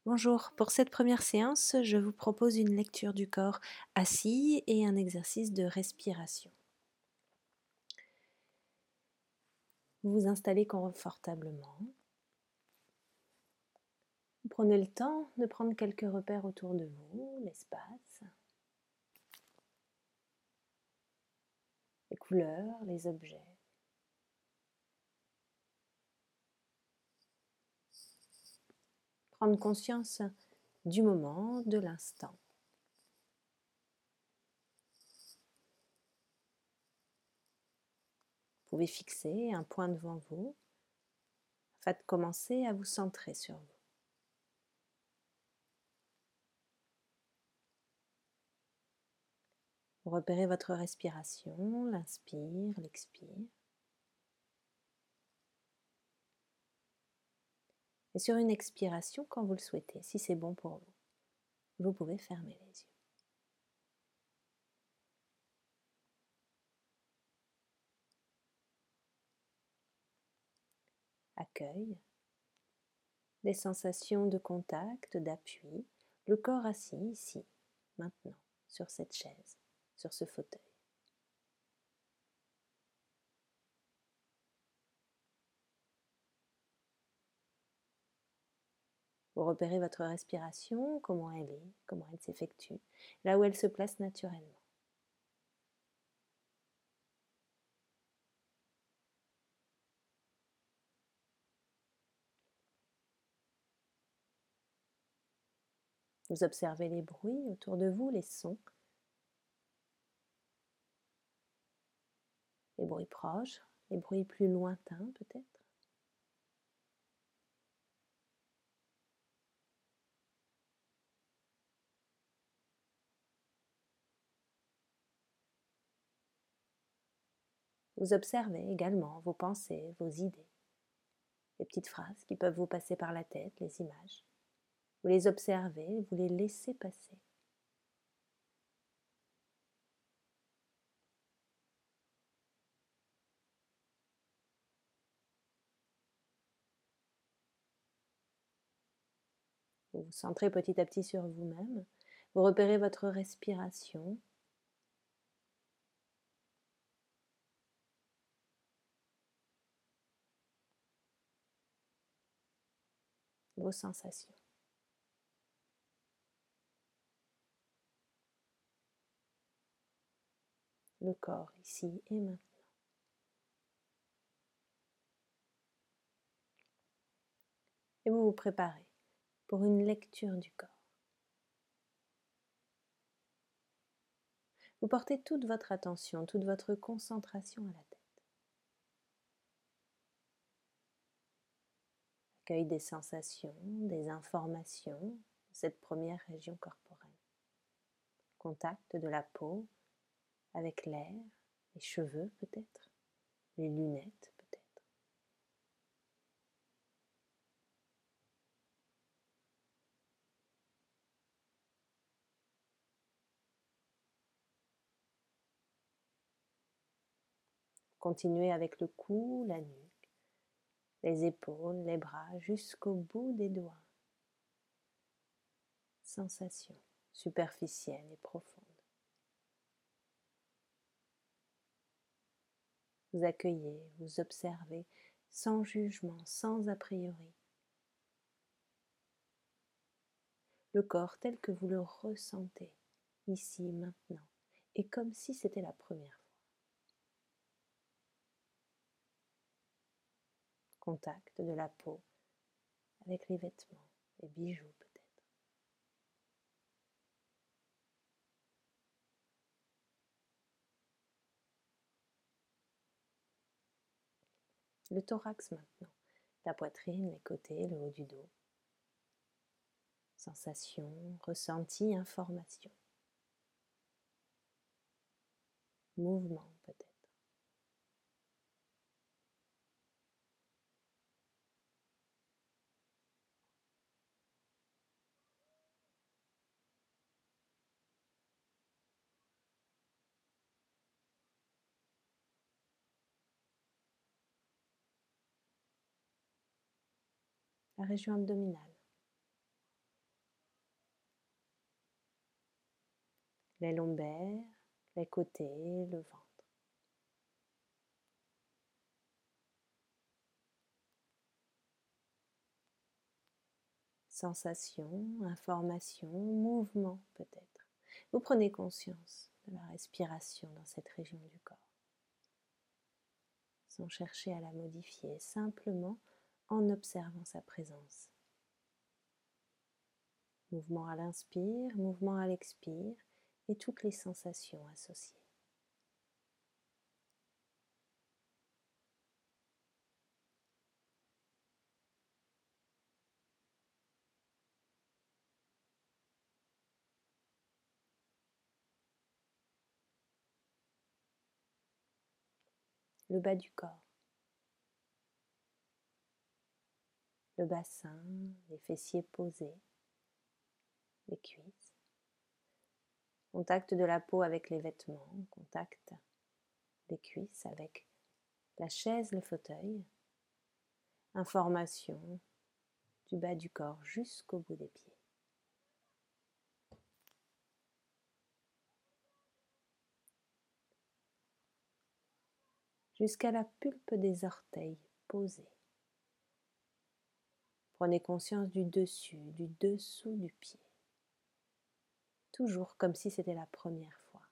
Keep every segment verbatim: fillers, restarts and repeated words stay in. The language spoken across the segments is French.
Bonjour, pour cette première séance, je vous propose une lecture du corps assis et un exercice de respiration. Vous vous installez confortablement. Vous prenez le temps de prendre quelques repères autour de vous, l'espace, les couleurs, les objets. Prendre conscience du moment, de l'instant. Vous pouvez fixer un point devant vous afin de commencer à vous centrer sur vous. Vous repérez votre respiration, l'inspire, l'expire. Et sur une expiration, quand vous le souhaitez, si c'est bon pour vous, vous pouvez fermer les yeux. Accueil, des sensations de contact, d'appui, le corps assis ici, maintenant, sur cette chaise, sur ce fauteuil. Vous repérez votre respiration, comment elle est, comment elle s'effectue, là où elle se place naturellement. Vous observez les bruits autour de vous, les sons, les bruits proches, les bruits plus lointains peut-être. Vous observez également vos pensées, vos idées, les petites phrases qui peuvent vous passer par la tête, les images. Vous les observez, vous les laissez passer. Vous vous centrez petit à petit sur vous-même. Vous repérez votre respiration. Vos sensations. Le corps ici et maintenant. Et vous vous préparez pour une lecture du corps. Vous portez toute votre attention, toute votre concentration à la tête. Accueil des sensations, des informations de cette première région corporelle. Contact de la peau avec l'air, les cheveux peut-être, les lunettes peut-être. Continuez avec le cou, la nuque, les épaules, les bras, jusqu'au bout des doigts. Sensations superficielles et profondes. Vous accueillez, vous observez sans jugement, sans a priori. Le corps tel que vous le ressentez, ici, maintenant, et comme si c'était la première fois. Contact de la peau avec les vêtements, les bijoux peut-être. Le thorax maintenant, la poitrine, les côtés, le haut du dos. Sensations, ressentis, informations. Mouvement peut-être. La région abdominale. les lombaires, les côtés, le ventre. Sensations, informations, mouvements peut-être. Vous prenez conscience de la respiration dans cette région du corps, sans chercher à la modifier, simplement en observant sa présence. Mouvement à l'inspire, mouvement à l'expire et toutes les sensations associées. Le bas du corps, le bassin, les fessiers posés, les cuisses. Contact de la peau avec les vêtements, contact des cuisses avec la chaise, le fauteuil. Information du bas du corps jusqu'au bout des pieds. Jusqu'à la pulpe des orteils posée. Prenez conscience du dessus, du dessous du pied. Toujours comme si c'était la première fois.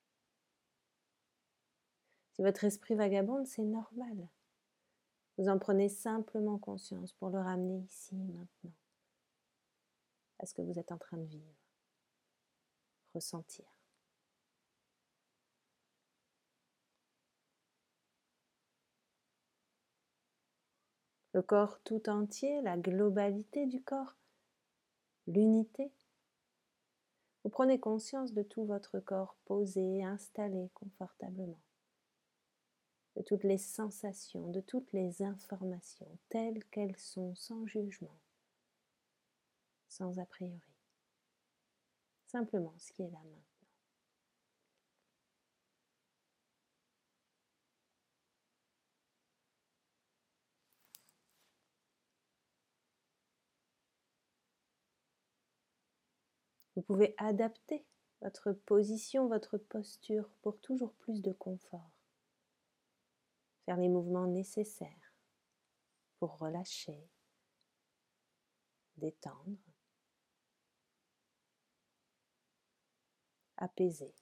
Si votre esprit vagabonde, c'est normal. Vous en prenez simplement conscience pour le ramener ici, maintenant, à ce que vous êtes en train de vivre, ressentir. Le corps tout entier, la globalité du corps, l'unité. Vous prenez conscience de tout votre corps posé, installé confortablement, de toutes les sensations, de toutes les informations telles qu'elles sont, sans jugement, sans a priori. Simplement ce qui est là maintenant. Vous pouvez adapter votre position, votre posture pour toujours plus de confort. Faire les mouvements nécessaires pour relâcher, détendre, apaiser.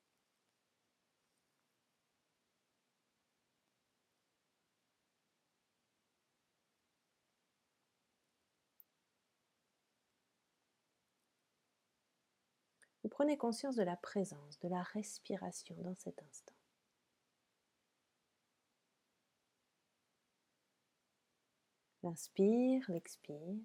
Vous prenez conscience de la présence, de la respiration dans cet instant. L'inspire, l'expire.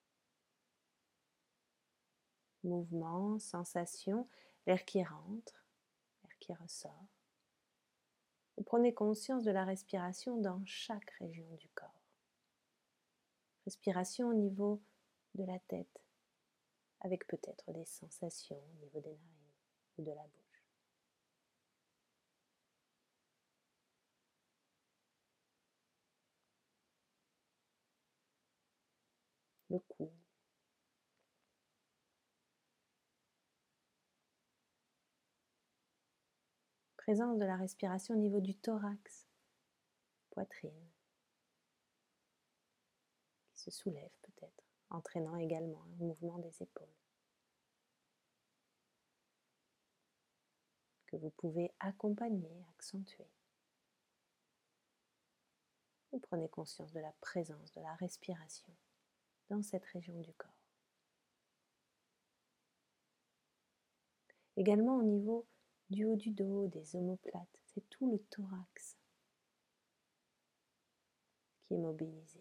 Mouvement, sensation, l'air qui rentre, l'air qui ressort. Vous prenez conscience de la respiration dans chaque région du corps. Respiration au niveau de la tête, avec peut-être des sensations au niveau des narines ou de la bouche. Le cou. Présence de la respiration au niveau du thorax, poitrine, qui se soulève peut-être, entraînant également un mouvement des épaules, que vous pouvez accompagner, accentuer. Vous prenez conscience de la présence de la respiration dans cette région du corps. Également au niveau du haut du dos, des omoplates, c'est tout le thorax qui est mobilisé.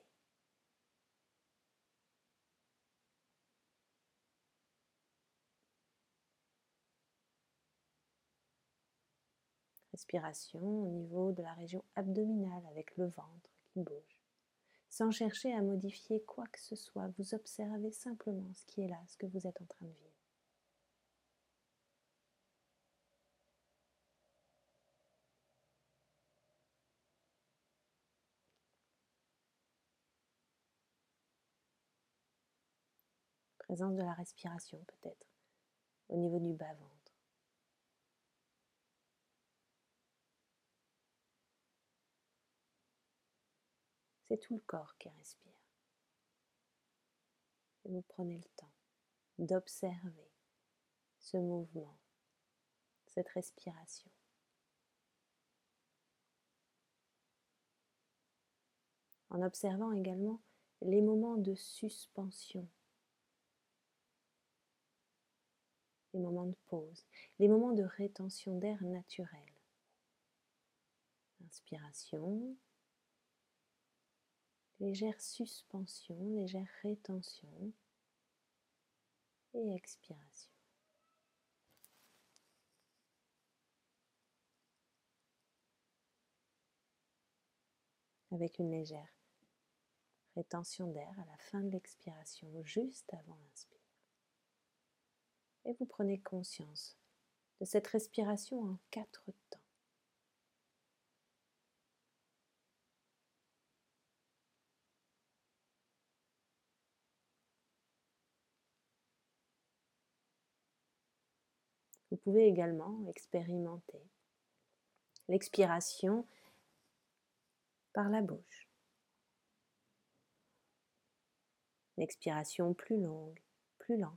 Respiration au niveau de la région abdominale avec le ventre qui bouge. Sans chercher à modifier quoi que ce soit, vous observez simplement ce qui est là, ce que vous êtes en train de vivre. Présence de la respiration peut-être au niveau du bas-ventre. C'est tout le corps qui respire. Et vous prenez le temps d'observer ce mouvement, cette respiration. En observant également les moments de suspension, les moments de pause, les moments de rétention d'air naturel. Inspiration, légère suspension, légère rétention et expiration. Avec une légère rétention d'air à la fin de l'expiration, juste avant l'inspire. Et vous prenez conscience de cette respiration en quatre temps. Vous pouvez également expérimenter l'expiration par la bouche. L'expiration plus longue, plus lente.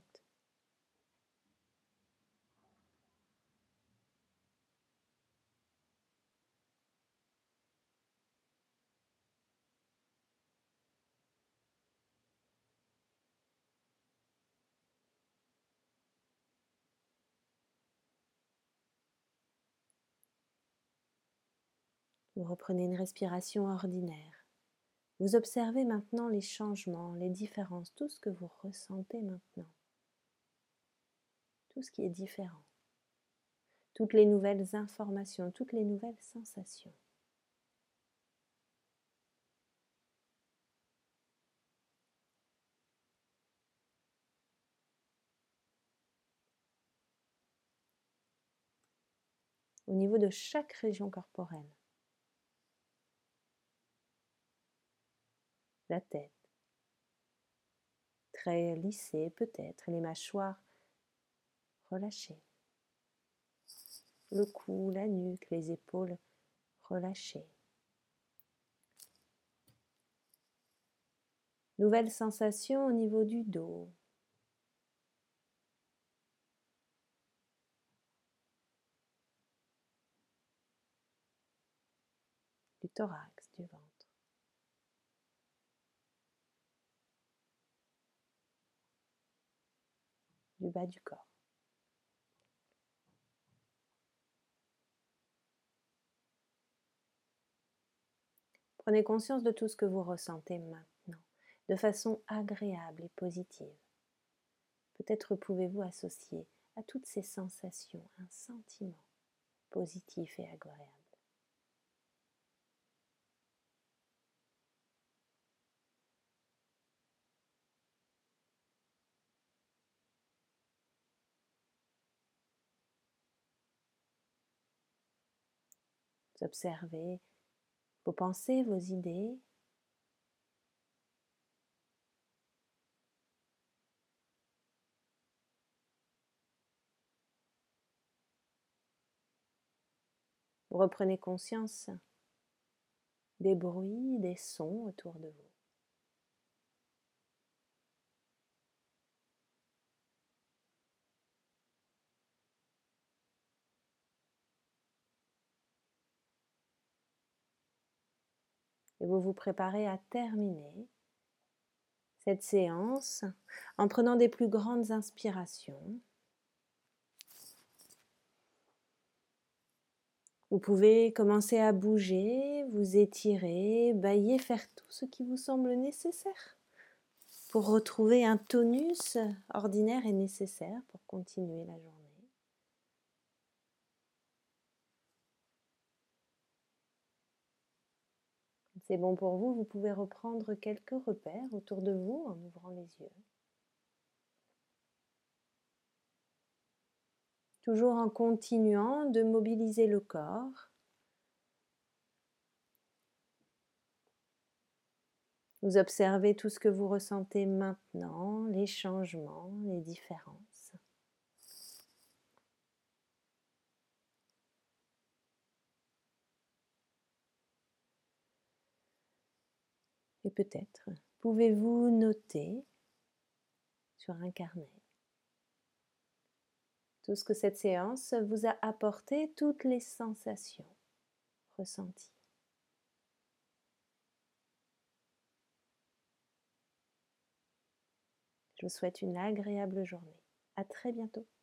Vous reprenez une respiration ordinaire. Vous observez maintenant les changements, les différences, tout ce que vous ressentez maintenant. Tout ce qui est différent. Toutes les nouvelles informations, toutes les nouvelles sensations. Au niveau de chaque région corporelle. La tête, très lissée peut-être, les mâchoires relâchées. Le cou, la nuque, les épaules relâchées. Nouvelles sensations au niveau du dos. Du thorax, du ventre. Du bas du corps. Prenez conscience de tout ce que vous ressentez maintenant, de façon agréable et positive. Peut-être pouvez-vous associer à toutes ces sensations un sentiment positif et agréable. Vous observez vos pensées, vos idées. Vous reprenez conscience des bruits, des sons autour de vous. Et vous vous préparez à terminer cette séance en prenant des plus grandes inspirations. Vous pouvez commencer à bouger, vous étirer, bâiller, faire tout ce qui vous semble nécessaire pour retrouver un tonus ordinaire et nécessaire pour continuer la journée. Quand c'est bon pour vous, vous pouvez reprendre quelques repères autour de vous en ouvrant les yeux. Toujours en continuant de mobiliser le corps. Vous observez tout ce que vous ressentez maintenant, les changements, les différences. Et peut-être pouvez-vous noter sur un carnet tout ce que cette séance vous a apporté, toutes les sensations ressenties. Je vous souhaite une agréable journée. À très bientôt.